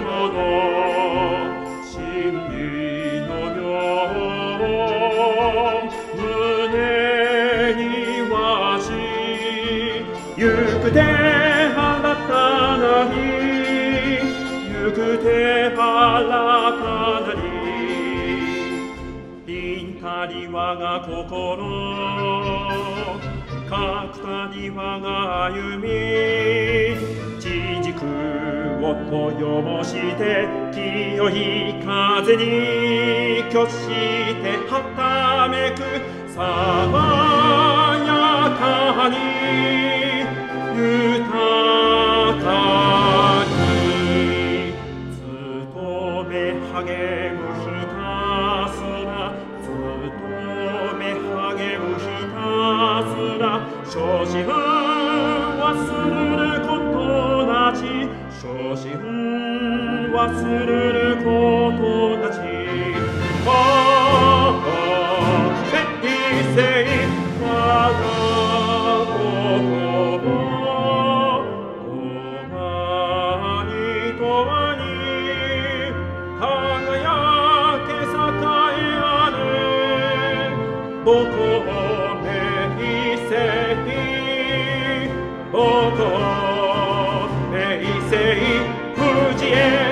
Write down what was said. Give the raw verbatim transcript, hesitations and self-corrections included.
の真理の妙胸にわし行く手新たなり行く手新たなりぴんたり我が心かくたり我が歩み地軸をとよして清い風に拒してはためく爽やかに豊かに勤め励むひたすら勤め励むひたすら初心忘れることなし初心忘れることなしああ聖聖我が心永に輝け栄えあれ母校名声母校名声富士へ